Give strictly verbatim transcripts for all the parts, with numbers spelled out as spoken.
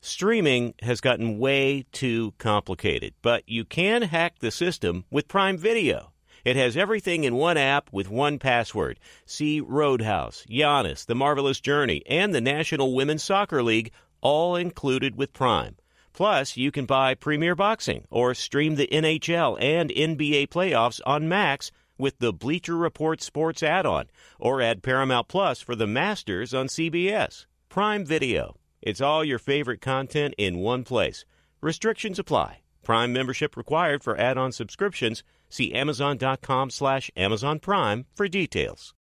Streaming has gotten way too complicated, but you can hack the system with Prime Video. It has everything in one app with one password. See Roadhouse, Giannis, The Marvelous Journey, and the National Women's Soccer League, all included with Prime. Plus, you can buy Premier Boxing or stream the N H L and N B A playoffs on Max with the Bleacher Report Sports add-on, or add Paramount Plus for the Masters on C B S. Prime Video. It's all your favorite content in one place. Restrictions apply. Prime membership required for add-on subscriptions. See Amazon.com slash Amazon Prime for details.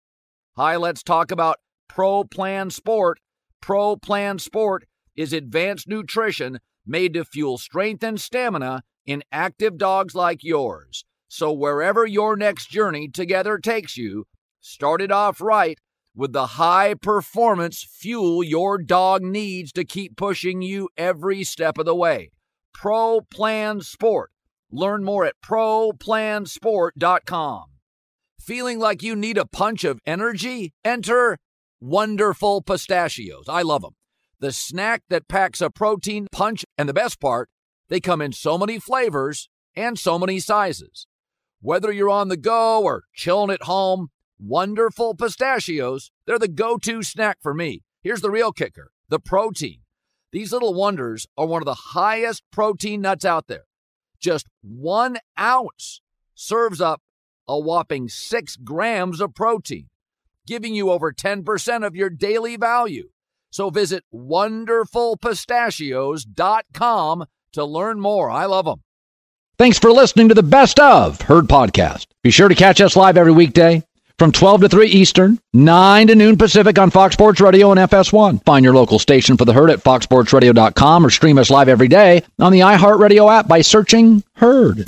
Hi, let's talk about Pro Plan Sport. Pro Plan Sport is advanced nutrition made to fuel strength and stamina in active dogs like yours. So wherever your next journey together takes you, start it off right with the high-performance fuel your dog needs to keep pushing you every step of the way. Pro Plan Sport. Learn more at pro plan sport dot com. Feeling like you need a punch of energy? Enter Wonderful Pistachios. I love them. The snack that packs a protein punch, and the best part, they come in so many flavors and so many sizes. Whether you're on the go or chilling at home, Wonderful Pistachios, they're the go-to snack for me. Here's the real kicker, the protein. These little wonders are one of the highest protein nuts out there. Just one ounce serves up a whopping six grams of protein, giving you over ten percent of your daily value. So visit wonderful pistachios dot com to learn more. I love them. Thanks for listening to the Best of Herd Podcast. Be sure to catch us live every weekday from twelve to three Eastern, nine to noon Pacific on Fox Sports Radio and F S one. Find your local station for the Herd at fox sports radio dot com or stream us live every day on the iHeartRadio app by searching Herd.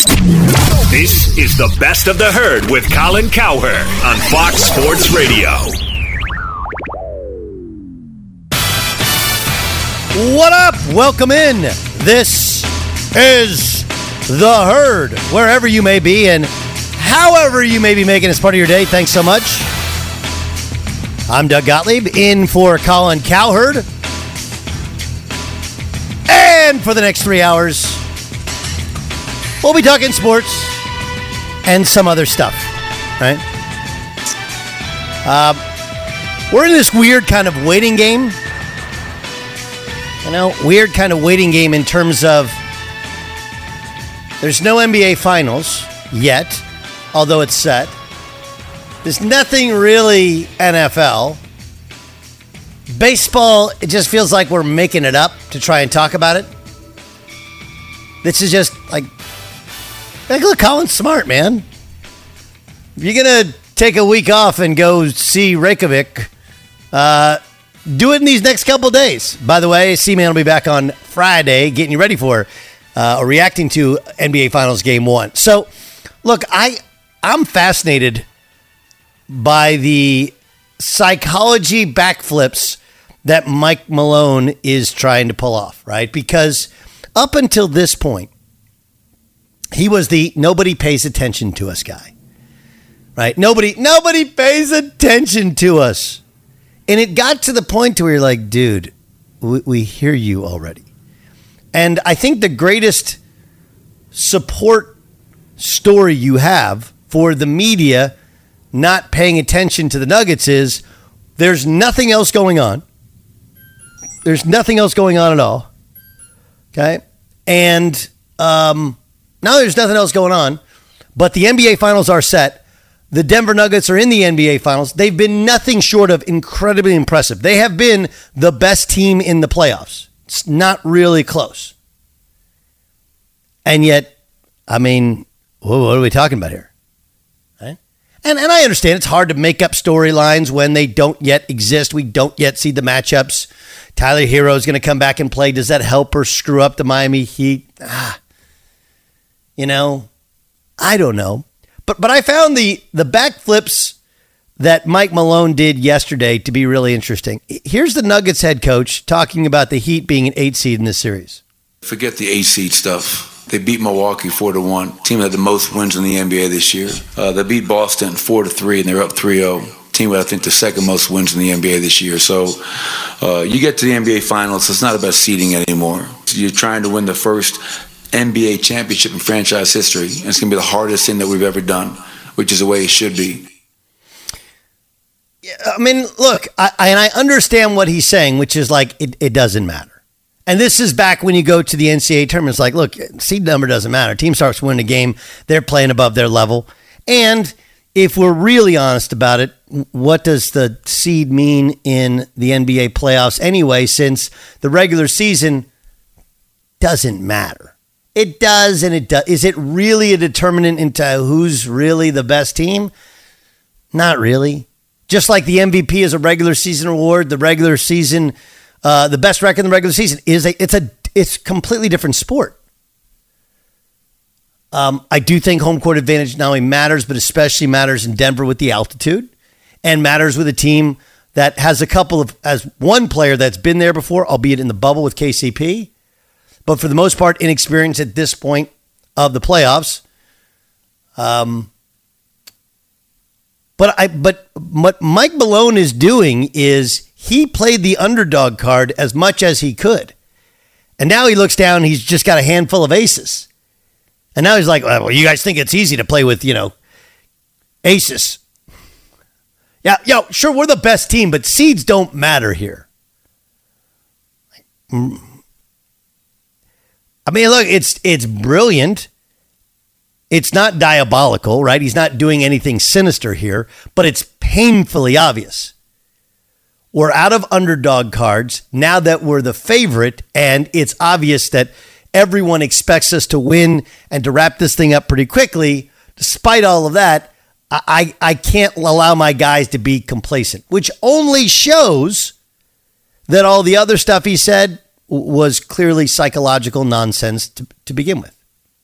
This is the Best of the Herd with Colin Cowherd on Fox Sports Radio. What up? Welcome in. This is the Herd, wherever you may be and however you may be making this part of your day. Thanks so much. I'm Doug Gottlieb, in for Colin Cowherd. And for the next three hours, we'll be talking sports and some other stuff, right? Uh, we're in this weird kind of waiting game. You know, weird kind of waiting game in terms of there's no N B A Finals yet, although it's set. There's nothing really N F L. Baseball, it just feels like we're making it up to try and talk about it. This is just like, like look, Colin's smart, man. If you're going to take a week off and go see Reykjavik, uh, do it in these next couple days. By the way, C-Man will be back on Friday getting you ready for uh, or reacting to N B A Finals Game one. So, look, I, I'm fascinated by the psychology backflips that Mike Malone is trying to pull off, right? Because up until this point, he was the nobody pays attention to us guy, right? Nobody, nobody pays attention to us. And it got to the point to where you're like, dude, we, we hear you already. And I think the greatest support story you have for the media not paying attention to the Nuggets is there's nothing else going on. There's nothing else going on at all. Okay? And um, now there's nothing else going on, but the N B A Finals are set. The Denver Nuggets are in the N B A Finals. They've been nothing short of incredibly impressive. They have been the best team in the playoffs. It's not really close. And yet, I mean, what are we talking about here? Right? And and I understand it's hard to make up storylines when they don't yet exist. We don't yet see the matchups. Tyler Hero is going to come back and play. Does that help or screw up the Miami Heat? Ah, you know, I don't know. But but I found the the backflips that Mike Malone did yesterday to be really interesting. Here's the Nuggets head coach talking about the Heat being an eight seed in this series. Forget the eight seed stuff. They beat Milwaukee four to one. Team that had the most wins in the N B A this year. Uh, they beat Boston four to three, and they're up three oh. team with, I think, the second most wins in the N B A this year. So uh, you get to the N B A Finals, it's not about seeding anymore. You're trying to win the first N B A championship in franchise history, and it's going to be the hardest thing that we've ever done, which is the way it should be. I mean, look, I, I, and I understand what he's saying, which is like, it, it doesn't matter. And this is back when you go to the N C double A tournament. It's like, look, seed number doesn't matter. Team starts winning a game. They're playing above their level. And if we're really honest about it, what does the seed mean in the N B A playoffs anyway, since the regular season doesn't matter? It does, and it does. Is it really a determinant into who's really the best team? Not really. Just like the M V P is a regular season award, the regular season, uh, the best record in the regular season is a it's a it's a completely different sport. Um, I do think home court advantage not only matters, but especially matters in Denver with the altitude, and matters with a team that has a couple of, as one player that's been there before, albeit in the bubble with K C P, but for the most part, inexperienced at this point of the playoffs. Um, but I, but what Mike Malone is doing is he played the underdog card as much as he could, and now he looks down, he's just got a handful of aces. And now he's like, well, you guys think it's easy to play with, you know, aces. Yeah, yo, sure, we're the best team, but seeds don't matter here. I mean, look, it's it's brilliant. It's not diabolical, right? He's not doing anything sinister here, but it's painfully obvious. We're out of underdog cards now that we're the favorite, and it's obvious that everyone expects us to win and to wrap this thing up pretty quickly. Despite all of that, I, I can't allow my guys to be complacent, which only shows that all the other stuff he said was clearly psychological nonsense to, to begin with.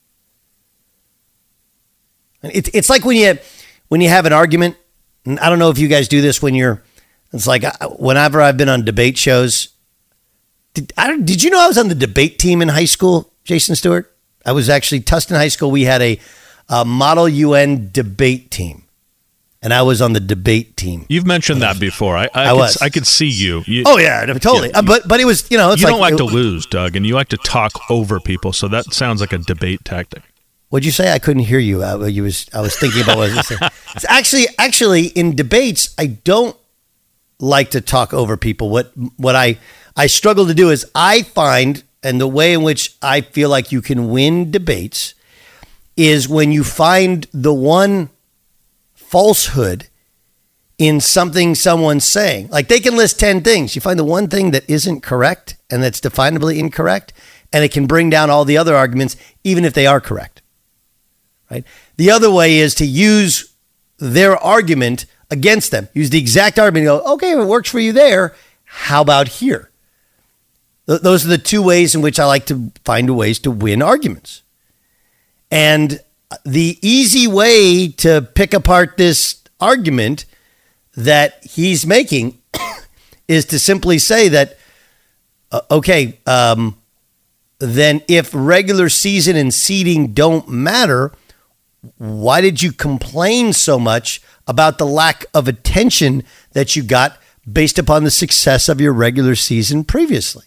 It, it's like when you when you have an argument, and I don't know if you guys do this when you're, it's like whenever I've been on debate shows. Did, I, did you know I was on the debate team in high school, Jason Stewart? I was actually, Tustin High School, we had a, a Model U N debate team, and I was on the debate team. You've mentioned that before. I, I, I could, was. I could see you. you oh, yeah, totally. Yeah, uh, but but it was, you know, it's you like. don't like it, to lose, Doug, and you like to talk over people, so that sounds like a debate tactic. What'd you say? I couldn't hear you. I, you was, I was thinking about what I was going to say. It's actually, actually, in debates, I don't like to talk over people. What what I... I struggle to do is I find, and the way in which I feel like you can win debates is when you find the one falsehood in something someone's saying. Like they can list ten things. You find the one thing that isn't correct and that's definably incorrect, and it can bring down all the other arguments, even if they are correct. Right? The other way is to use their argument against them. Use the exact argument and go, okay, if it works for you there, how about here? Those are the two ways in which I like to find ways to win arguments. And the easy way to pick apart this argument that he's making is to simply say that, uh, okay, um, then if regular season and seeding don't matter, why did you complain so much about the lack of attention that you got based upon the success of your regular season previously?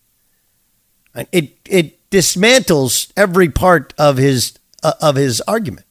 It it dismantles every part of his uh, of his argument.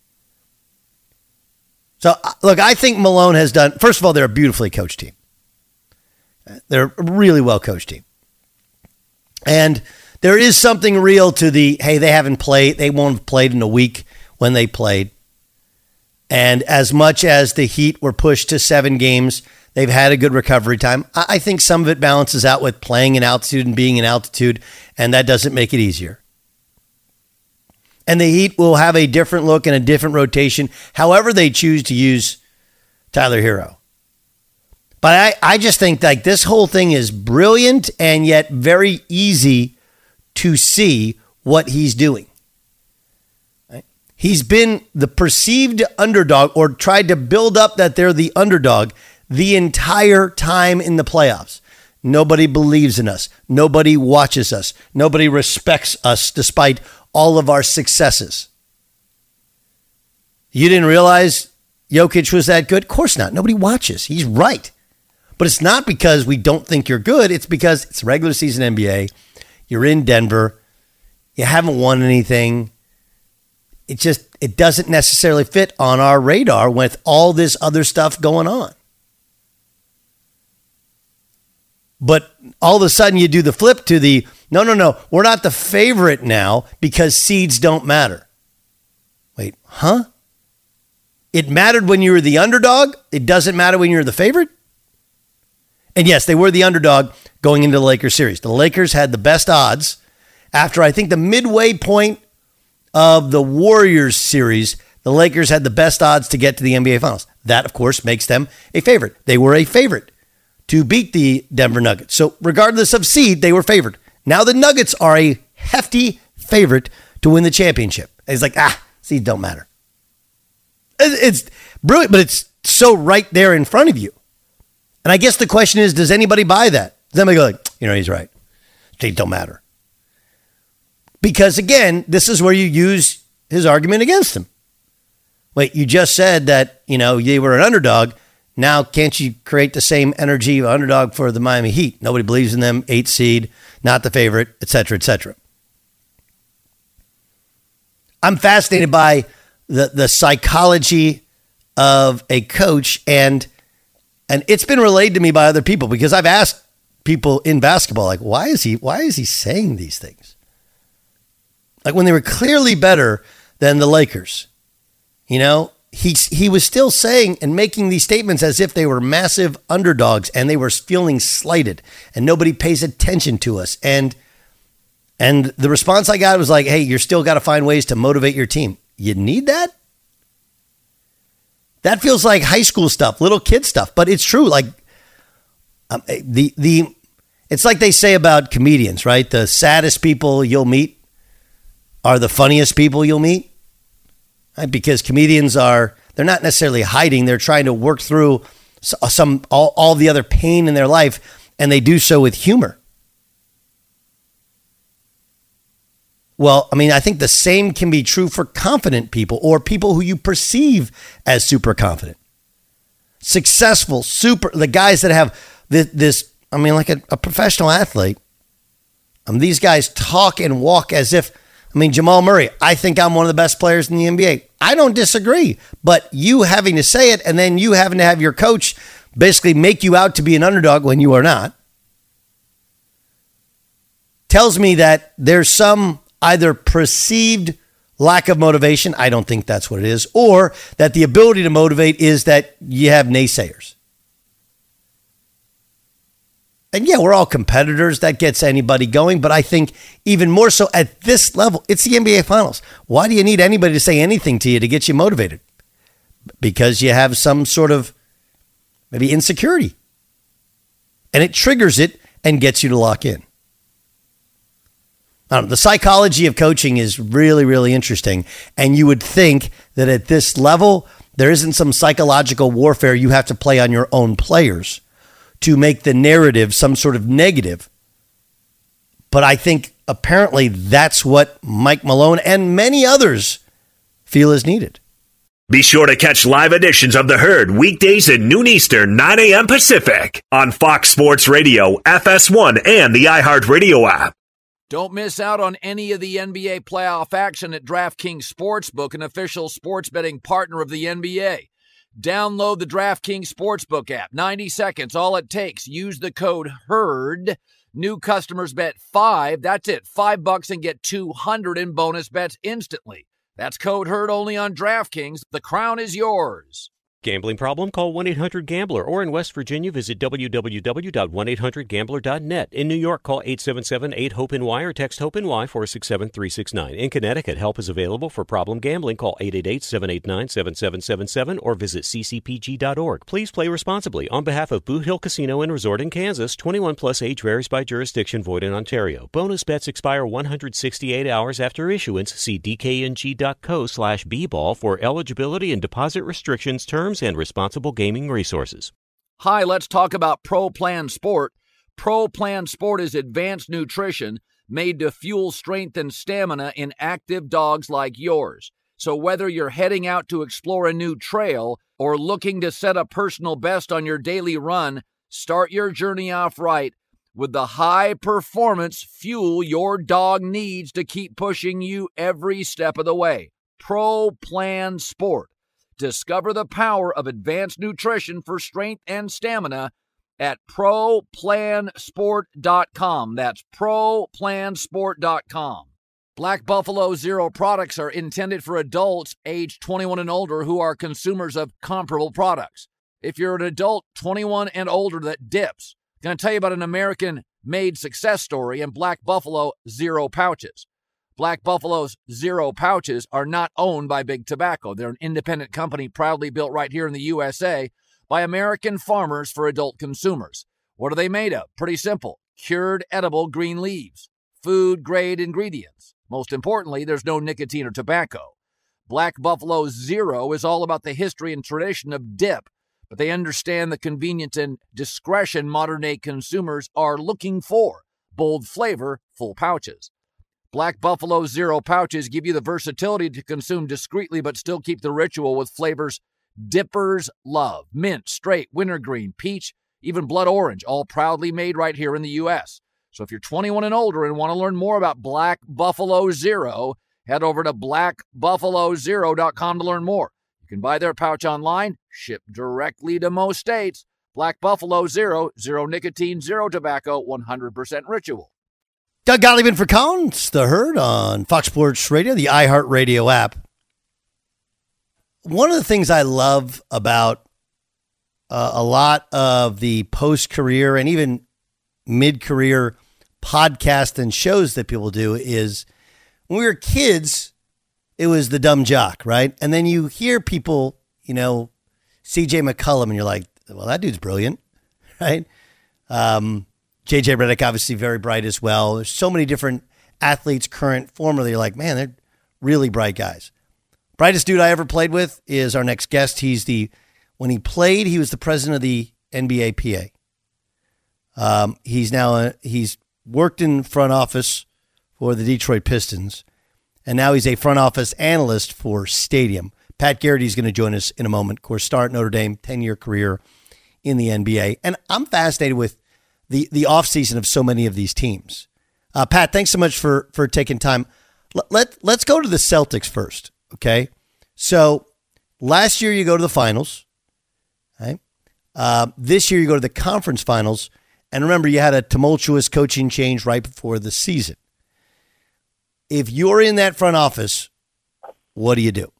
So, look, I think Malone has done, first of all, they're a beautifully coached team. They're a really well coached team. And there is something real to the, hey, they haven't played, they won't have played in a week when they played. And as much as the Heat were pushed to seven games, they've had a good recovery time. I think some of it balances out with playing in altitude and being in altitude, and that doesn't make it easier. And the Heat will have a different look and a different rotation, however they choose to use Tyler Hero. But I, I just think like this whole thing is brilliant and yet very easy to see what he's doing. Right? He's been the perceived underdog or tried to build up that they're the underdog the entire time in the playoffs. Nobody believes in us. Nobody watches us. Nobody respects us despite all of our successes. You didn't realize Jokic was that good? Of course not. Nobody watches. He's right. But it's not because we don't think you're good. It's because it's regular season N B A. You're in Denver. You haven't won anything. It just, it doesn't necessarily fit on our radar with all this other stuff going on. But all of a sudden you do the flip to the, no, no, no, we're not the favorite now because seeds don't matter. Wait, huh? It mattered when you were the underdog. It doesn't matter when you're the favorite. And yes, they were the underdog going into the Lakers series. The Lakers had the best odds after, I think, the midway point of the Warriors series. The Lakers had the best odds to get to the N B A Finals. That, of course, makes them a favorite. They were a favorite to beat the Denver Nuggets. So regardless of seed, they were favored. Now the Nuggets are a hefty favorite to win the championship. And it's like, ah, seeds don't matter. It's brilliant, but it's so right there in front of you. And I guess the question is, does anybody buy that? Does anybody go like, you know, he's right. Seeds don't matter. Because again, this is where you use his argument against him. Wait, you just said that, you know, they were an underdog. Now, can't you create the same energy of underdog for the Miami Heat? Nobody believes in them, eight seed, not the favorite, et cetera, et cetera. I'm fascinated by the, the psychology of a coach, and and it's been relayed to me by other people because I've asked people in basketball, like, why is he why is he saying these things? Like when they were clearly better than the Lakers, you know, he he was still saying and making these statements as if they were massive underdogs and they were feeling slighted and nobody pays attention to us. And and the response I got was like, hey, you're still got to find ways to motivate your team. You need that? That feels like high school stuff, little kid stuff, but it's true. Like um, the the it's like they say about comedians, right? The saddest people you'll meet are the funniest people you'll meet. Right? Because comedians are, they're not necessarily hiding. They're trying to work through some all, all the other pain in their life, and they do so with humor. Well, I mean, I think the same can be true for confident people or people who you perceive as super confident. Successful, super, the guys that have this, this I mean, like a, a professional athlete. I mean, these guys talk and walk as if, I mean, Jamal Murray, I think I'm one of the best players in the N B A. I don't disagree, but you having to say it and then you having to have your coach basically make you out to be an underdog when you are not tells me that there's some either perceived lack of motivation, I don't think that's what it is, or that the ability to motivate is that you have naysayers. And yeah, we're all competitors. That gets anybody going. But I think even more so at this level, it's the N B A Finals. Why do you need anybody to say anything to you to get you motivated? Because you have some sort of maybe insecurity. And it triggers it and gets you to lock in. I don't know, the psychology of coaching is really, really interesting. And you would think that at this level, there isn't some psychological warfare you have to play on your own players to make the narrative some sort of negative. But I think apparently that's what Mike Malone and many others feel is needed. Be sure to catch live editions of The Herd weekdays at noon Eastern, nine a.m. Pacific on Fox Sports Radio, F S one, and the iHeartRadio app. Don't miss out on any of the N B A playoff action at DraftKings Sportsbook, an official sports betting partner of the N B A. Download the DraftKings Sportsbook app. ninety seconds, all it takes. Use the code HERD. New customers bet five. That's it. Five bucks and get two hundred in bonus bets instantly. That's code HERD only on DraftKings. The crown is yours. Gambling problem? Call one eight hundred gambler, or in West Virginia, visit w w w dot one eight hundred gambler dot net. In New York, call eight seven seven eight hope N Y or text HOPE-NY four six seven three six nine. In Connecticut, help is available for problem gambling. Call eight eight eight seven eight nine seven seven seven seven or visit c c p g dot org. Please play responsibly. On behalf of Boot Hill Casino and Resort in Kansas, twenty-one plus age varies by jurisdiction, void in Ontario. Bonus bets expire one hundred sixty-eight hours after issuance. See d k n g dot co slash b ball for eligibility and deposit restrictions, terms, and responsible gaming resources. Hi, let's talk about Pro Plan Sport. Pro Plan Sport is advanced nutrition made to fuel strength and stamina in active dogs like yours. So whether you're heading out to explore a new trail or looking to set a personal best on your daily run, start your journey off right with the high-performance fuel your dog needs to keep pushing you every step of the way. Pro Plan Sport. Discover the power of advanced nutrition for strength and stamina at pro plan sport dot com. That's pro plan sport dot com. Black Buffalo Zero products are intended for adults age twenty-one and older who are consumers of comparable products. If you're an adult twenty-one and older that dips, I'm going to tell you about an American-made success story and Black Buffalo Zero pouches. Black Buffalo's Zero pouches are not owned by Big Tobacco. They're an independent company proudly built right here in the U S A by American farmers for adult consumers. What are they made of? Pretty simple. Cured edible green leaves. Food-grade ingredients. Most importantly, there's no nicotine or tobacco. Black Buffalo Zero is all about the history and tradition of dip, but they understand the convenience and discretion modern-day consumers are looking for. Bold flavor, full pouches. Black Buffalo Zero pouches give you the versatility to consume discreetly but still keep the ritual with flavors dippers love. Mint, straight, wintergreen, peach, even blood orange, all proudly made right here in the U S. So if you're twenty-one and older and want to learn more about Black Buffalo Zero, head over to black buffalo zero dot com to learn more. You can buy their pouch online, shipped directly to most states. Black Buffalo Zero, zero nicotine, zero tobacco, one hundred percent ritual. Doug Gottlieb for Collins, The Herd on Fox Sports Radio, the iHeartRadio app. One of the things I love about uh, a lot of the post-career and even mid-career podcasts and shows that people do is when we were kids, it was the dumb jock, right? And then you hear people, you know, C J McCollum, and you're like, well, that dude's brilliant, right? Um, J J Redick, obviously very bright as well. There's so many different athletes, current, former, that you're like, man, they're really bright guys. Brightest dude I ever played with is our next guest. He's the, when he played, he was the president of the N B A P A. Um, he's now, a, he's worked in front office for the Detroit Pistons, and now he's a front office analyst for Stadium. Pat Garrity is going to join us in a moment. Of course, star at Notre Dame, ten-year career in the N B A. And I'm fascinated with the, the offseason of so many of these teams. Uh, Pat, thanks so much for, for taking time. Let, let, let's go to the Celtics first, okay? So last year you go to the finals. Right? Uh, this year you go to the conference finals. And remember, you had a tumultuous coaching change right before the season. If you're in that front office, what do you do?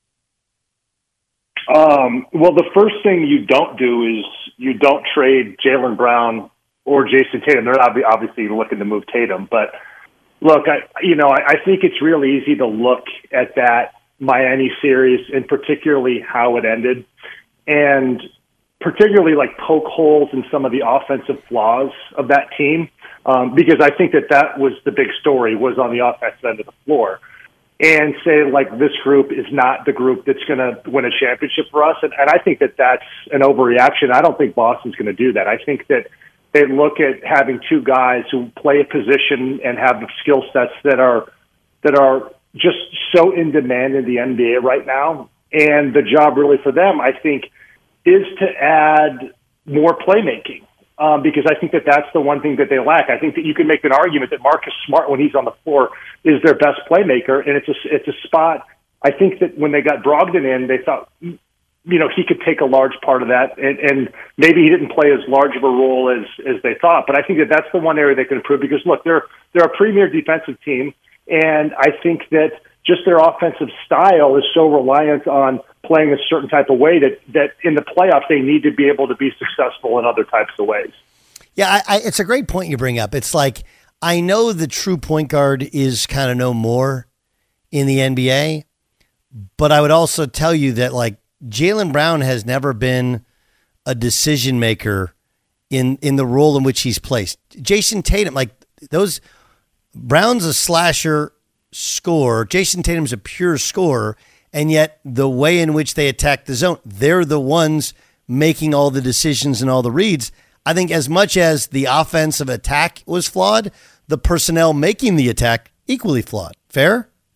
Um, well, the first thing you don't do is you don't trade Jaylen Brown or Jason Tatum. They're obvi- obviously looking to move Tatum. But, look, I you know, I, I think it's real easy to look at that Miami series and particularly how it ended and particularly like poke holes in some of the offensive flaws of that team um, because I think that that was the big story was on the offensive end of the floor. And say, like, this group is not the group that's going to win a championship for us. And, and I think that that's an overreaction. I don't think Boston's going to do that. I think that they look at having two guys who play a position and have the skill sets that are that are just so in demand in the N B A right now. And the job really for them, I think, is to add more playmaking. Um, because I think that that's the one thing that they lack. I think that you can make an argument that Marcus Smart, when he's on the floor, is their best playmaker, and it's a, it's a spot. I think that when they got Brogdon in, they thought, you know, he could take a large part of that, and, and maybe he didn't play as large of a role as, as they thought. But I think that that's the one area they can improve because, look, they're, they're a premier defensive team, and I think that just their offensive style is so reliant on playing a certain type of way that, that in the playoffs they need to be able to be successful in other types of ways. Yeah, I, I, it's a great point you bring up. It's like I know the true point guard is kind of no more in the N B A, but I would also tell you that like Jaylen Brown has never been a decision maker in in the role in which he's placed. Jason Tatum, like those, Brown's a slasher scorer. Jason Tatum's a pure scorer. And yet the way in which they attack the zone, they're the ones making all the decisions and all the reads. I think as much as the offensive attack was flawed, the personnel making the attack equally flawed. Fair?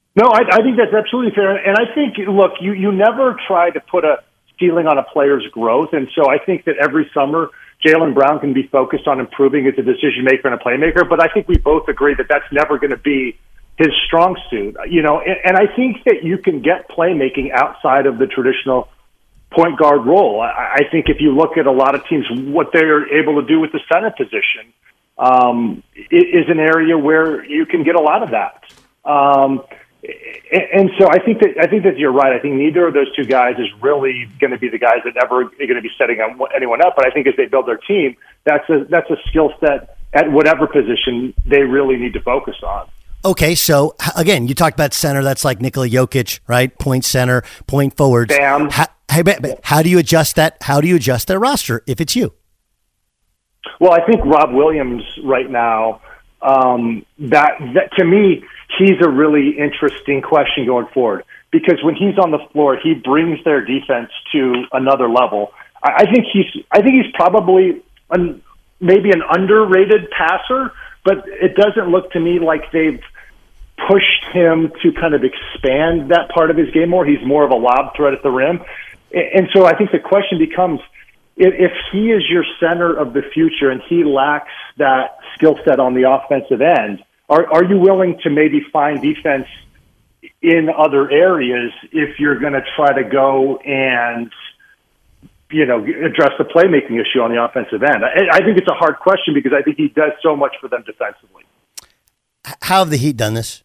No, I, I think that's absolutely fair. And I think, look, you, you never try to put a ceiling on a player's growth. And so I think that every summer, Jaylen Brown can be focused on improving as a decision maker and a playmaker. But I think we both agree that that's never going to be his strong suit. You know, and, and I think that you can get playmaking outside of the traditional point guard role. I, I think if you look at a lot of teams, what they're able to do with the center position um, is an area where you can get a lot of that. Um, And so I think that I think that you're right. I think neither of those two guys is really going to be the guys that ever are going to be setting anyone up. But I think as they build their team, that's a that's a skill set at whatever position they really need to focus on. Okay, so again, you talked about center. That's like Nikola Jokic, right? Point center, point forwards. Bam. How, how do you adjust that? How do you adjust their roster if it's you? Well, I think Rob Williams right now. Um, that, that to me, he's a really interesting question going forward because when he's on the floor, he brings their defense to another level. I, I think he's, I think he's probably an, maybe an underrated passer, but it doesn't look to me like they've pushed him to kind of expand that part of his game more. He's more of a lob threat at the rim. And so I think the question becomes, if he is your center of the future and he lacks that skill set on the offensive end, are, are you willing to maybe find defense in other areas if you're going to try to go and, you know, address the playmaking issue on the offensive end? I, I think it's a hard question because I think he does so much for them defensively. How have the Heat done this?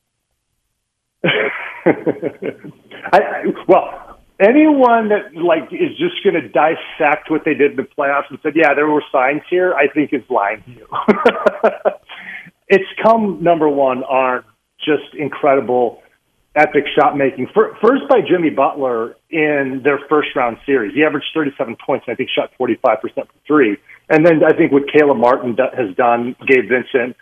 I, I, well, anyone that like is just going to dissect what they did in the playoffs and said, "Yeah, there were signs here," I think is lying to you. It's come number one on just incredible, epic shot making. First by Jimmy Butler in their first round series, he averaged thirty-seven points. And I think shot forty-five percent from three. And then I think what Caleb Martin has done, Gabe Vincent,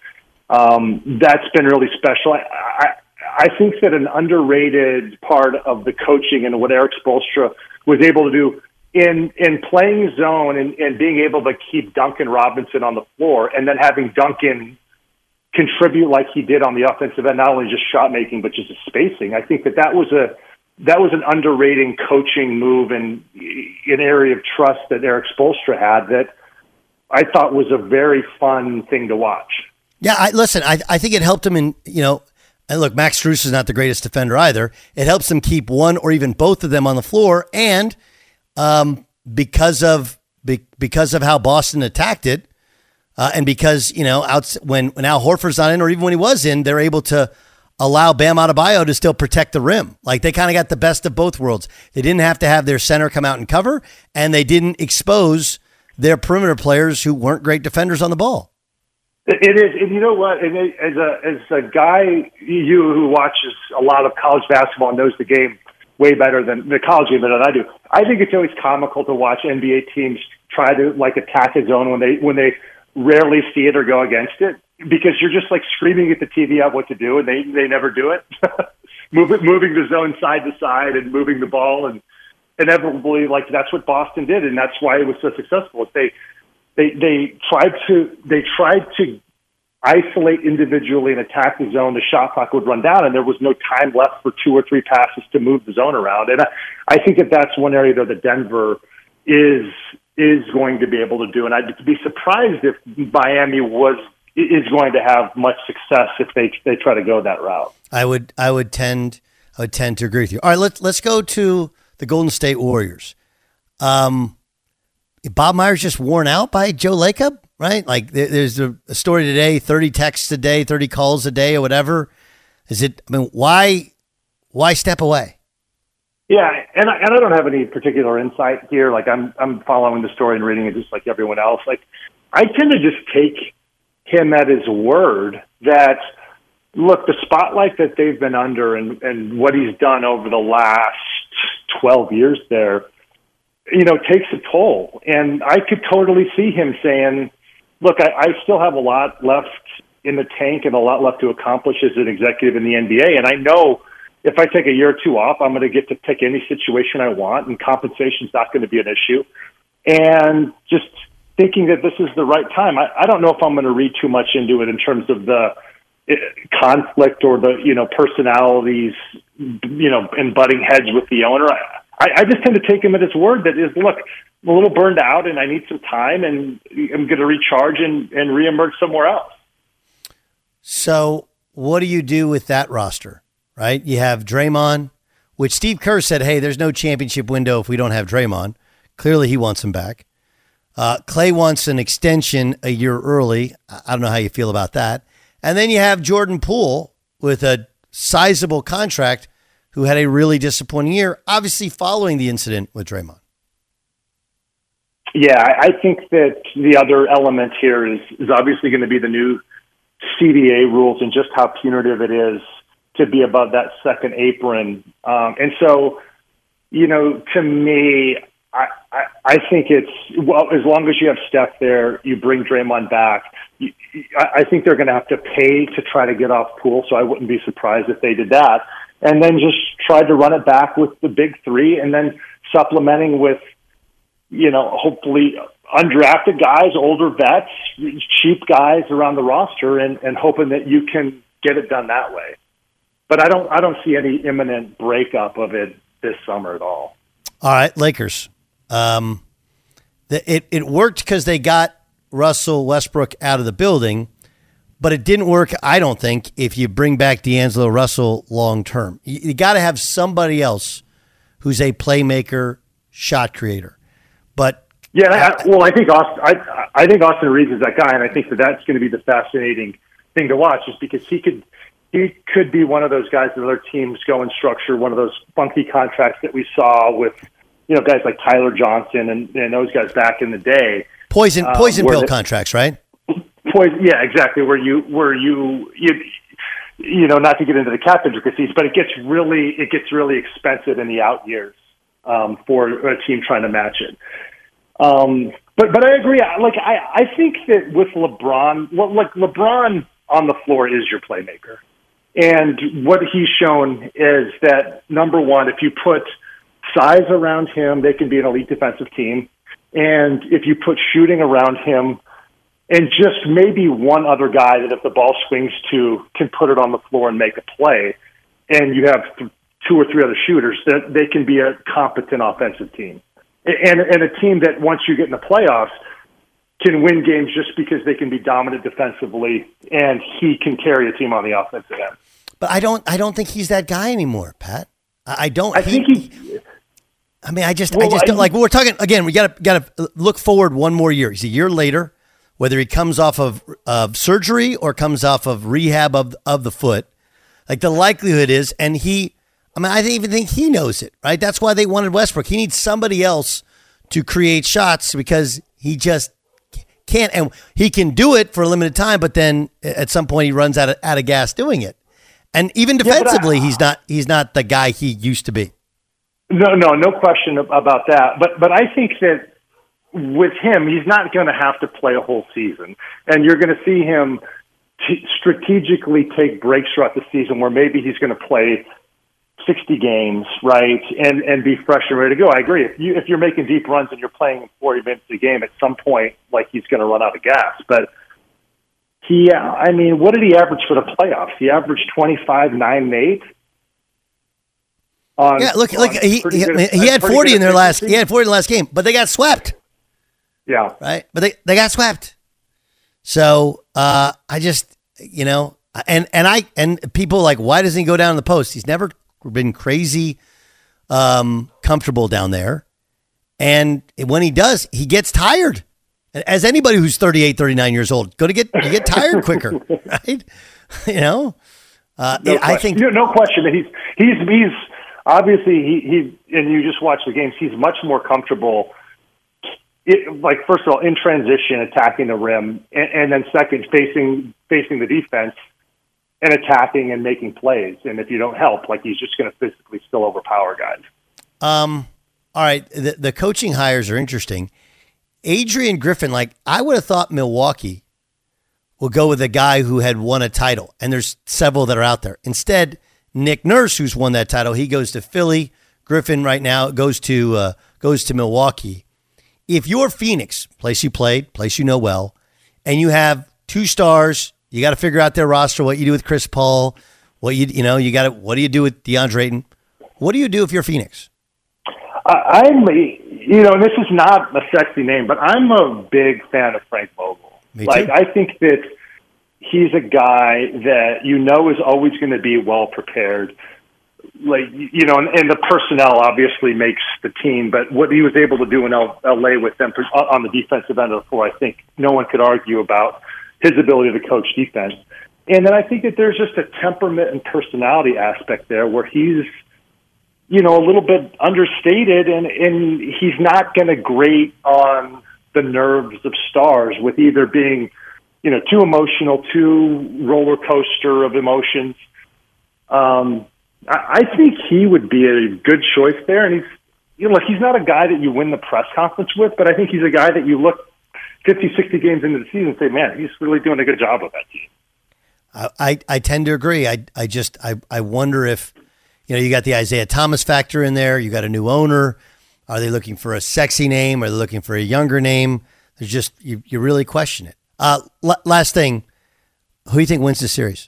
um, that's been really special. I, I, I think that an underrated part of the coaching and what Eric Spoelstra was able to do in in playing zone and, and being able to keep Duncan Robinson on the floor and then having Duncan contribute like he did on the offensive end, not only just shot making, but just spacing. I think that that was a that was an underrating coaching move and an area of trust that Eric Spoelstra had that I thought was a very fun thing to watch. Yeah, I, listen, I I think it helped him in, you know, and look, Max Strus is not the greatest defender either. It helps them keep one or even both of them on the floor, and um, because of be, because of how Boston attacked it, uh, and because you know, out when when Al Horford's not in, or even when he was in, they're able to allow Bam Adebayo to still protect the rim. Like they kind of got the best of both worlds. They didn't have to have their center come out and cover, and they didn't expose their perimeter players who weren't great defenders on the ball. It is, and you know what? And it, as a as a guy, you who watches a lot of college basketball and knows the game way better than the college game than I do, I think it's always comical to watch N B A teams try to like attack a zone when they when they rarely see it or go against it, because you're just like screaming at the T V out what to do, and they they never do it. moving moving the zone side to side and moving the ball, and inevitably, like that's what Boston did, and that's why it was so successful. They They they tried to they tried to isolate individually and attack the zone. The shot clock would run down, and there was no time left for two or three passes to move the zone around. And I, I think that that's one area that the Denver is is going to be able to do. And I'd be surprised if Miami was is going to have much success if they they try to go that route. I would I would tend I would tend to agree with you. All right, let's let's go to the Golden State Warriors. Um. Bob Myers just worn out by Joe Lacob, right? Like there's a, a story today, thirty texts a day, thirty calls a day or whatever. Is it, I mean, why, why step away? Yeah. And I, and I don't have any particular insight here. Like I'm, I'm following the story and reading it just like everyone else. Like I tend to just take him at his word that, look, the spotlight that they've been under and, and what he's done over the last twelve years there, you know, takes a toll. And I could totally see him saying, look, I, I still have a lot left in the tank and a lot left to accomplish as an executive in the N B A. And I know if I take a year or two off, I'm going to get to pick any situation I want, and compensation is not going to be an issue. And just thinking that this is the right time. I, I don't know if I'm going to read too much into it in terms of the conflict or the, you know, personalities, you know, and butting heads with the owner. I, I just tend to take him at his word that is, look, I'm a little burned out and I need some time and I'm going to recharge and, and reemerge somewhere else. So what do you do with that roster, right? You have Draymond, which Steve Kerr said, hey, there's no championship window if we don't have Draymond. Clearly he wants him back. Uh, Clay wants an extension a year early. I don't know how you feel about that. And then you have Jordan Poole with a sizable contract who had a really disappointing year, obviously following the incident with Draymond. Yeah, I think that the other element here is, is obviously going to be the new C B A rules and just how punitive it is to be above that second apron. Um, and so, you know, to me, I, I, I think it's, well, as long as you have Steph there, you bring Draymond back. You, I, I think they're going to have to pay to try to get off Poole, so I wouldn't be surprised if they did that. And then just try to run it back with the big three and then supplementing with, you know, hopefully undrafted guys, older vets, cheap guys around the roster, and, and hoping that you can get it done that way. But I don't, I don't see any imminent breakup of it this summer at all. All right, Lakers. Um, the, it it worked because they got Russell Westbrook out of the building, but it didn't work, I don't think, if you bring back D'Angelo Russell long term. You, you got to have somebody else who's a playmaker, shot creator. But yeah, I, well, I think Austin, I, I think Austin Reeves is that guy, and I think that that's going to be the fascinating thing to watch, just because he could he could be one of those guys that other teams go and structure one of those funky contracts that we saw with, you know, guys like Tyler Johnson and, and those guys back in the day. Poison poison um, pill the, contracts, right? Poison, yeah, exactly. Where you where you you you know, not to get into the cap intricacies, but it gets really it gets really expensive in the out years um, for a team trying to match it. Um, but but I agree. Like I, I think that with LeBron, well, like LeBron on the floor is your playmaker, and what he's shown is that number one, if you put size around him, they can be an elite defensive team, and if you put shooting around him, and just maybe one other guy that if the ball swings to can put it on the floor and make a play, and you have th- two or three other shooters, that they can be a competent offensive team. And, and a team that once you get in the playoffs can win games just because they can be dominant defensively, and he can carry a team on the offensive end. But I don't, I don't think he's that guy anymore, Pat. I don't. I he, think he. I mean, I just, well, I just don't I, like. We're talking again. We got to, got to look forward one more year. He's a year later, whether he comes off of of surgery or comes off of rehab of of the foot. Like the likelihood is, and he. I mean, I even think he knows it, right? That's why they wanted Westbrook. He needs somebody else to create shots because he just can't. And he can do it for a limited time, but then at some point he runs out of, out of gas doing it. And even defensively, yeah, I, he's not he's not the guy he used to be. No, no, no question about that. But but I think that with him, he's not going to have to play a whole season. And you're going to see him t- strategically take breaks throughout the season where maybe he's going to play sixty games, right, and and be fresh and ready to go. I agree. If you if you're making deep runs and you're playing forty minutes a game, at some point, like he's going to run out of gas. But he, I mean, what did he average for the playoffs? He averaged twenty-five, nine, and eight. On, yeah, look, look, he he, good, he had forty in their last. He had forty in the last game, but they got swept. Yeah, right. But they they got swept. So uh, I just, you know, and and I and people like, why doesn't he go down in the post? He's never been crazy um, comfortable down there. And when he does, he gets tired. As anybody who's thirty-eight, thirty-nine years old, go to get you get tired quicker, right? You know, uh, no I think no, no question that he's he's he's obviously he he and you just watch the games. He's much more comfortable. It, like first of all, in transition, attacking the rim, and, and then second, facing facing the defense and attacking and making plays. And if you don't help, like he's just going to physically still overpower guys. Um. All right. The, the coaching hires are interesting. Adrian Griffin, like I would have thought Milwaukee would go with a guy who had won a title, and there's several that are out there. Instead, Nick Nurse, who's won that title, he goes to Philly. Griffin right now goes to uh, goes to Milwaukee. If you're Phoenix, place you played, place you know well, and you have two stars You got to figure out their roster, what you do with Chris Paul, what you you know, you got to what do you do with DeAndre Ayton? What do you do if you're Phoenix? I, I'm, you know, and this is not a sexy name, but I'm a big fan of Frank Vogel. Me like, too. I think that he's a guy that you know is always going to be well prepared. Like, you know, and, and the personnel obviously makes the team, but what he was able to do in L A with them on the defensive end of the floor, I think no one could argue about his ability to coach defense. And then I think that there's just a temperament and personality aspect there where he's, you know, a little bit understated, and, and he's not going to grate on the nerves of stars with either being, you know, too emotional, too roller coaster of emotions. Um, I, I think he would be a good choice there. And he's, you know, like he's not a guy that you win the press conference with, but I think he's a guy that you look fifty, sixty games into the season and say, man, he's really doing a good job with that team. I, I, I tend to agree. I, I just, I, I wonder if, you know, you got the Isaiah Thomas factor in there. You got a new owner. Are they looking for a sexy name? Are they looking for a younger name? There's just, you, you really question it. Uh, l- last thing, who do you think wins this series?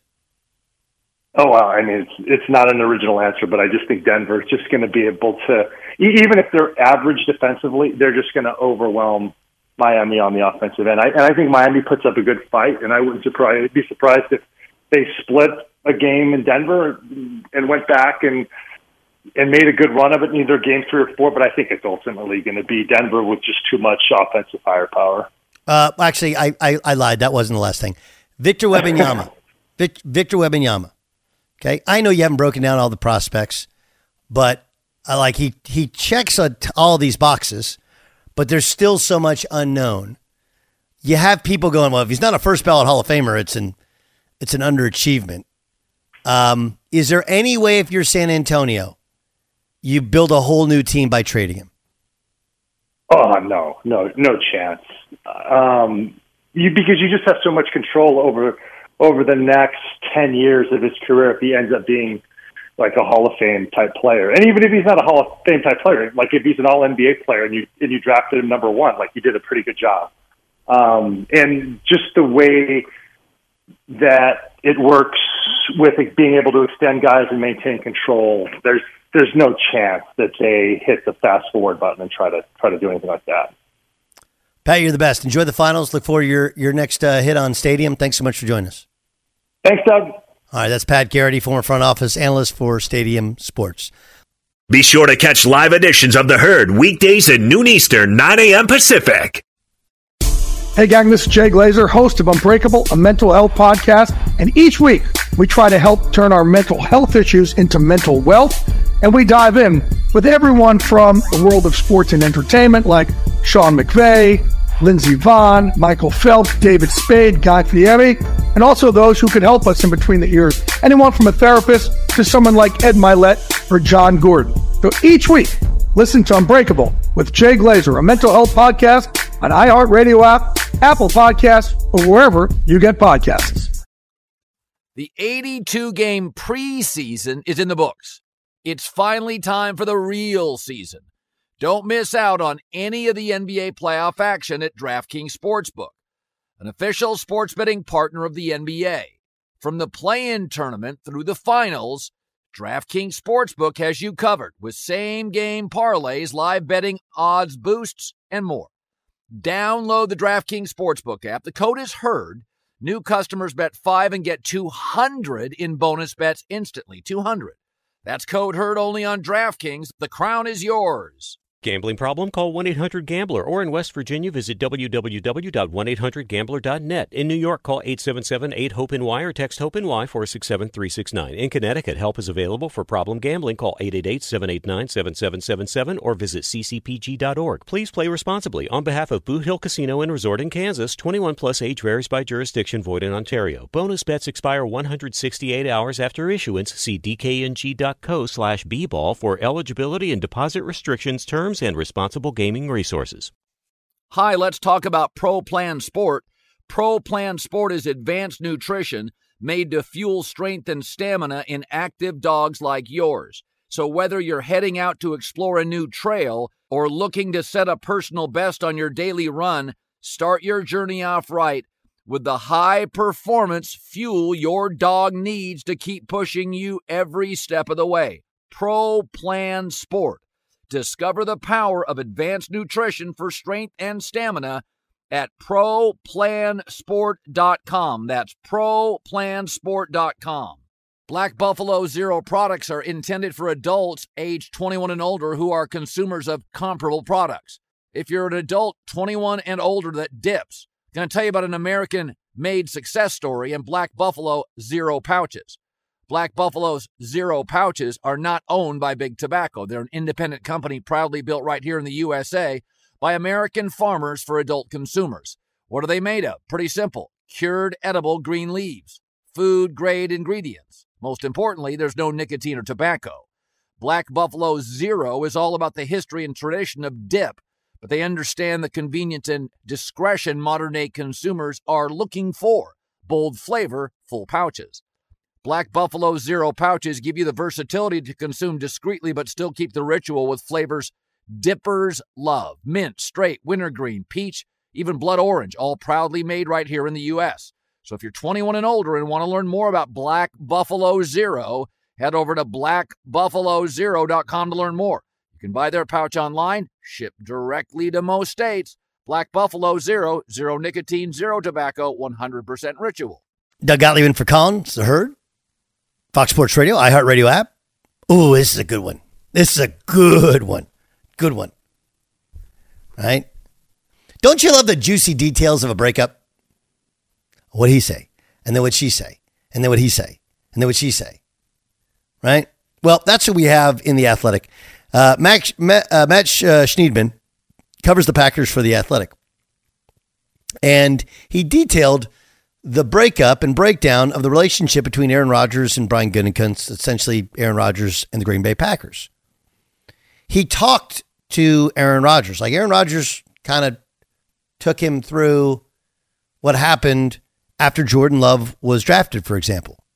Oh, wow. I mean, it's, it's not an original answer, but I just think Denver's just going to be able to, even if they're average defensively, they're just going to overwhelm Miami on the offensive end. I, and I think Miami puts up a good fight, and I wouldn't surprise, be surprised if they split a game in Denver and went back and and made a good run of it in either game three or four, but I think it's ultimately going to be Denver with just too much offensive firepower. Uh, actually, I, I, I lied. That wasn't the last thing. Victor Wembanyama. Vic, Victor Wembanyama. Okay, I know you haven't broken down all the prospects, but I like he he checks a, all these boxes, but there's still so much unknown. You have people going, well, if he's not a first ballot Hall of Famer, it's an it's an underachievement. Um, is there any way, if you're San Antonio, you build a whole new team by trading him? Oh, no, no, no chance. Um, you, because you just have so much control over over the next ten years of his career if he ends up being like a Hall of Fame type player. And even if he's not a Hall of Fame type player, like if he's an all N B A player and you and you drafted him number one, like you did a pretty good job. Um, and just the way that it works with it being able to extend guys and maintain control, there's there's no chance that they hit the fast forward button and try to try to do anything like that. Pat, you're the best. Enjoy the finals. Look forward to your your next uh, hit on Stadium. Thanks so much for joining us. Thanks, Doug. All right, that's Pat Garrity, former front office analyst for Stadium Sports. Be sure to catch live editions of The Herd weekdays at noon Eastern, nine a.m. Pacific. Hey gang, this is Jay Glazer, host of Unbreakable, a mental health podcast. And each week, we try to help turn our mental health issues into mental wealth. And we dive in with everyone from the world of sports and entertainment, like Sean McVay, Lindsey Vonn, Michael Phelps, David Spade, Guy Fieri, and also those who can help us in between the ears. Anyone from a therapist to someone like Ed Milet or John Gordon. So each week, listen to Unbreakable with Jay Glazer, a mental health podcast on iHeartRadio app, Apple Podcasts, or wherever you get podcasts. The eighty-two game preseason is in the books. It's finally time for the real season. Don't miss out on any of the N B A playoff action at DraftKings Sportsbook, an official sports betting partner of the N B A. From the play-in tournament through the finals, DraftKings Sportsbook has you covered with same-game parlays, live betting, odds boosts, and more. Download the DraftKings Sportsbook app. The code is HERD. New customers bet five and get two hundred in bonus bets instantly. two hundred. That's code HERD only on DraftKings. The crown is yours. Gambling problem? Call one eight hundred gambler, or in West Virginia, visit w w w dot one eight hundred gambler dot net. In New York, call eight seven seven eight hope N Y or text HOPE-NY four six seven three six nine. In Connecticut, help is available for problem gambling. Call eight eight eight seven eight nine seven seven seven seven or visit c c p g dot org. Please play responsibly. On behalf of Boot Hill Casino and Resort in Kansas, twenty-one plus age varies by jurisdiction, void in Ontario. Bonus bets expire one hundred sixty-eight hours after issuance. See d k n g dot co slash b ball for eligibility and deposit restrictions, terms, and responsible gaming resources. Hi, let's talk about Pro Plan Sport. Pro Plan Sport is advanced nutrition made to fuel strength and stamina in active dogs like yours. So whether you're heading out to explore a new trail or looking to set a personal best on your daily run, start your journey off right with the high performance fuel your dog needs to keep pushing you every step of the way. Pro Plan Sport. Discover the power of advanced nutrition for strength and stamina at pro plan sport dot com. That's pro plan sport dot com. Black Buffalo Zero products are intended for adults age twenty-one and older who are consumers of comparable products. If you're an adult twenty-one and older that dips, I'm going to tell you about an American-made success story in Black Buffalo Zero pouches. Black Buffalo's Zero pouches are not owned by Big Tobacco. They're an independent company proudly built right here in the U S A by American farmers for adult consumers. What are they made of? Pretty simple. Cured edible green leaves. Food-grade ingredients. Most importantly, there's no nicotine or tobacco. Black Buffalo Zero is all about the history and tradition of dip, but they understand the convenience and discretion modern-day consumers are looking for. Bold flavor, full pouches. Black Buffalo Zero pouches give you the versatility to consume discreetly but still keep the ritual with flavors dippers love. Mint, straight, wintergreen, peach, even blood orange, all proudly made right here in the U S. So if you're twenty-one and older and want to learn more about Black Buffalo Zero, head over to black buffalo zero dot com to learn more. You can buy their pouch online, shipped directly to most states. Black Buffalo Zero, zero nicotine, zero tobacco, one hundred percent ritual. Doug Gottlieb in for Colin. It's The Herd. Fox Sports Radio, iHeartRadio app. Ooh, this is a good one. This is a good one. Good one. Right? Don't you love the juicy details of a breakup? What'd he say? And then what'd she say? And then what'd he say? And then what'd she say? Right? Well, that's what we have in The Athletic. Uh, Max, Matt, uh, Matt uh, Schneidman covers the Packers for The Athletic. And he detailed the breakup and breakdown of the relationship between Aaron Rodgers and Brian Gutekunst, essentially Aaron Rodgers and the Green Bay Packers. He talked to Aaron Rodgers. Like Aaron Rodgers kind of took him through what happened after Jordan Love was drafted, for example.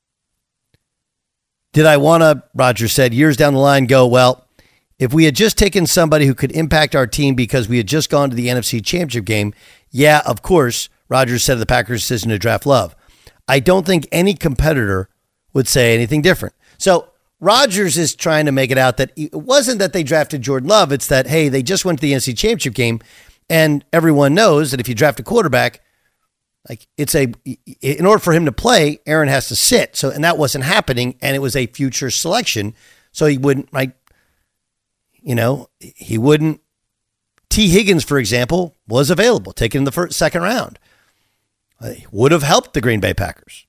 Did I want to, Rodgers said, years down the line go, well, if we had just taken somebody who could impact our team because we had just gone to the N F C Championship game, yeah, of course, Rodgers said of the Packers' decision to draft Love. I don't think any competitor would say anything different. So Rodgers is trying to make it out that it wasn't that they drafted Jordan Love. It's that, hey, they just went to the N F C Championship game, and everyone knows that if you draft a quarterback, like it's a, in order for him to play, Aaron has to sit. So, and that wasn't happening, and it was a future selection. So he wouldn't, like, you know, he wouldn't. T. Higgins, for example, was available, taken in the first, second round. Would have helped the Green Bay Packers.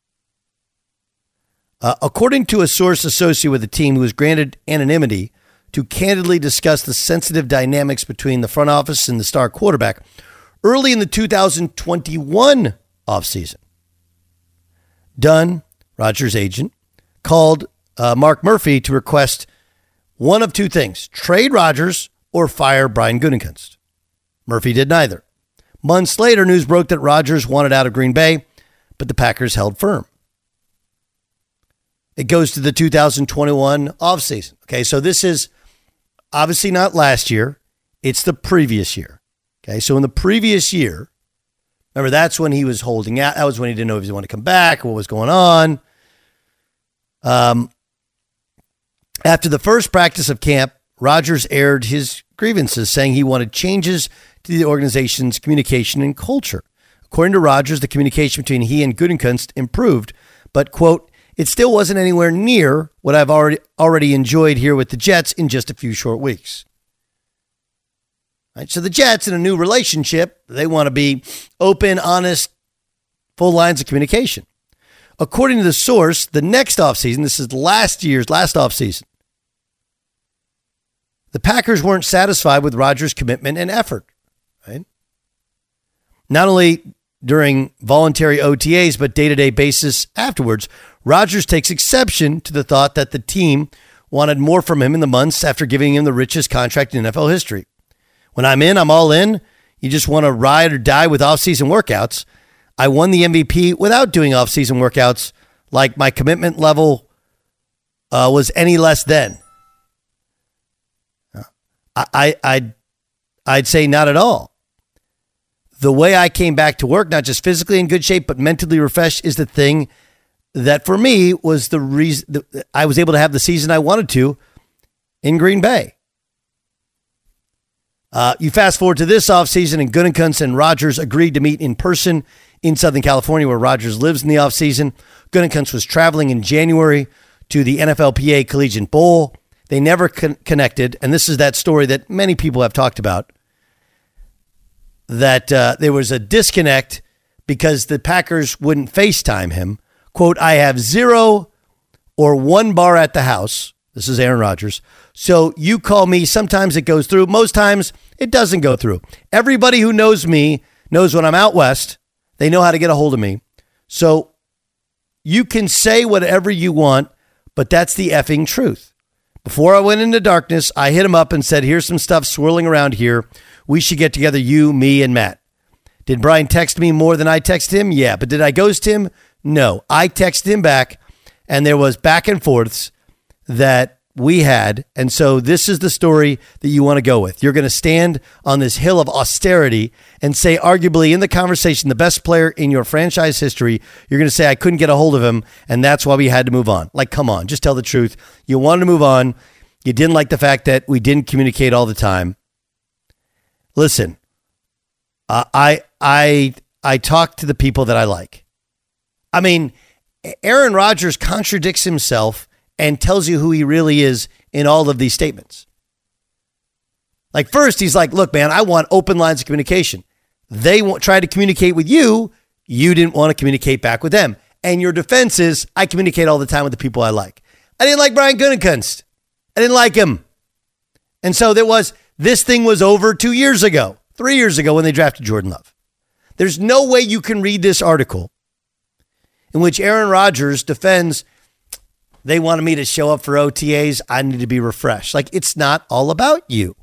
Uh, according to a source associated with the team who was granted anonymity to candidly discuss the sensitive dynamics between the front office and the star quarterback, early in the two thousand twenty-one offseason, Dunn, Rodgers' agent, called uh, Mark Murphy to request one of two things: trade Rodgers or fire Brian Gutekunst. Murphy did neither. Months later, news broke that Rodgers wanted out of Green Bay, but the Packers held firm. It goes to the two thousand twenty-one offseason. Okay, so this is obviously not last year. It's the previous year. Okay, so in the previous year, remember, that's when he was holding out. That was when he didn't know if he wanted to come back or what was going on. Um, after the first practice of camp, Rodgers aired his grievances, saying he wanted changes to the organization's communication and culture. According to Rodgers, the communication between he and Gutekunst improved, but, quote, it still wasn't anywhere near what I've already already enjoyed here with the Jets in just a few short weeks. Right, so the Jets, in a new relationship, they want to be open, honest, full lines of communication. According to the source, the next offseason, this is last year's last offseason, the Packers weren't satisfied with Rodgers' commitment and effort. Right? Not only during voluntary O T As, but day-to-day basis afterwards, Rodgers takes exception to the thought that the team wanted more from him in the months after giving him the richest contract in N F L history. When I'm in, I'm all in. You just want to ride or die with off-season workouts. I won the M V P without doing off-season workouts, like my commitment level uh, was any less then. I, I, I'd, I'd say not at all. the way I came back to work, not just physically in good shape, but mentally refreshed, is the thing that for me was the reason that I was able to have the season I wanted to in Green Bay. Uh, you fast forward to this offseason, and Gutekunst and Rodgers agreed to meet in person in Southern California, where Rodgers lives in the offseason. Gutekunst was traveling in January to the N F L P A Collegiate Bowl. They never con- connected, and this is that story that many people have talked about, that uh, there was a disconnect because the Packers wouldn't FaceTime him. Quote, I have zero or one bar at the house. This is Aaron Rodgers. So you call me. Sometimes it goes through. Most times it doesn't go through. Everybody who knows me knows when I'm out west, they know how to get a hold of me. So you can say whatever you want, but that's the effing truth. Before I went into darkness, I hit him up and said, here's some stuff swirling around here. We should get together, you, me, and Matt. Did Brian text me more than I texted him? Yeah. But did I ghost him? No. I texted him back, and there was back and forths that we had. And so this is the story that you want to go with. You're going to stand on this hill of austerity and say, arguably in the conversation, the best player in your franchise history, you're going to say, I couldn't get a hold of him, and that's why we had to move on. Like, come on, just tell the truth. You wanted to move on. You didn't like the fact that we didn't communicate all the time. Listen, uh, I I I talk to the people that I like. I mean, Aaron Rodgers contradicts himself and tells you who he really is in all of these statements. Like, first, he's like, look, man, I want open lines of communication. They won't try to communicate with you. You didn't want to communicate back with them. And your defense is, I communicate all the time with the people I like. I didn't like Brian Gutekunst. I didn't like him. And so there was, this thing was over two years ago, three years ago when they drafted Jordan Love. There's no way you can read this article in which Aaron Rodgers defends, they wanted me to show up for O T As. I need to be refreshed. Like, it's not all about you.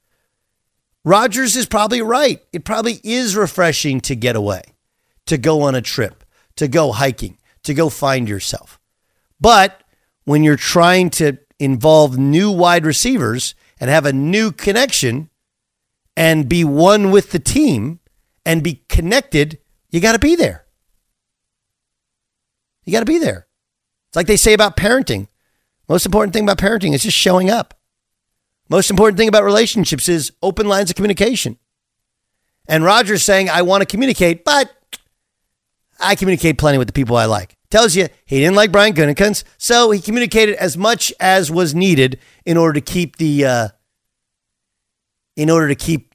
Rodgers is probably right. It probably is refreshing to get away, to go on a trip, to go hiking, to go find yourself. But when you're trying to involve new wide receivers and have a new connection and be one with the team and be connected, you got to be there. You got to be there. It's like they say about parenting. Most important thing about parenting is just showing up. Most important thing about relationships is open lines of communication. And Rodgers saying, I want to communicate, but I communicate plenty with the people I like. Tells you he didn't like Brian Gutekunst, so he communicated as much as was needed in order to keep the, uh, in order to keep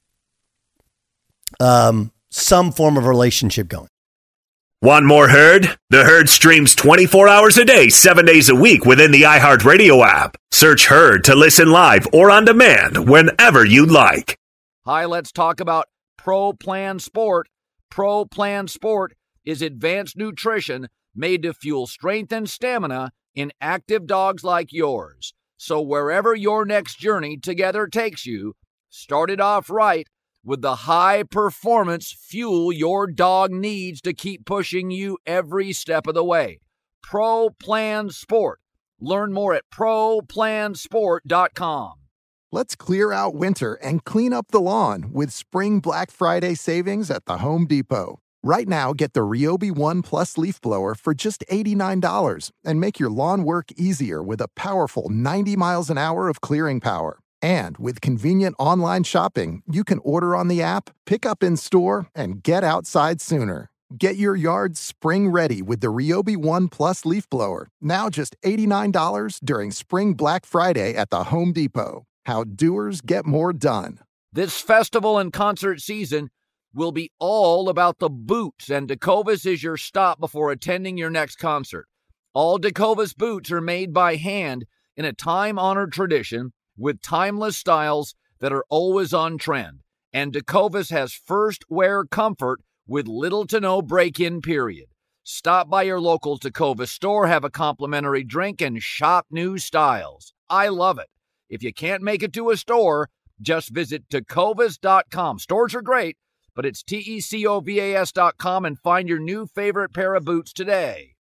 um, some form of relationship going. Want more Herd? The Herd streams twenty-four hours a day, seven days a week within the iHeartRadio app. Search Herd to listen live or on demand whenever you like. Hi, let's talk about Pro Plan Sport. Pro Plan Sport is advanced nutrition made to fuel strength and stamina in active dogs like yours. So wherever your next journey together takes you, start it off right with the high-performance fuel your dog needs to keep pushing you every step of the way. Pro Plan Sport. Learn more at pro plan sport dot com. Let's clear out winter and clean up the lawn with Spring Black Friday savings at the Home Depot. Right now, get the Ryobi One Plus leaf blower for just eighty-nine dollars and make your lawn work easier with a powerful ninety miles an hour of clearing power. And with convenient online shopping, you can order on the app, pick up in store, and get outside sooner. Get your yard spring ready with the Ryobi One Plus leaf blower, now just eighty-nine dollars during Spring Black Friday at the Home Depot. How doers get more done. This festival and concert season will be all about the boots, and Tecovas is your stop before attending your next concert. All Tecovas boots are made by hand in a time-honored tradition with timeless styles that are always on trend. And Tecovas has first wear comfort with little to no break-in period. Stop by your local Tecovas store, have a complimentary drink, and shop new styles. I love it. If you can't make it to a store, just visit tecovas dot com. Stores are great, but it's T E C O V A S dot com and find your new favorite pair of boots today.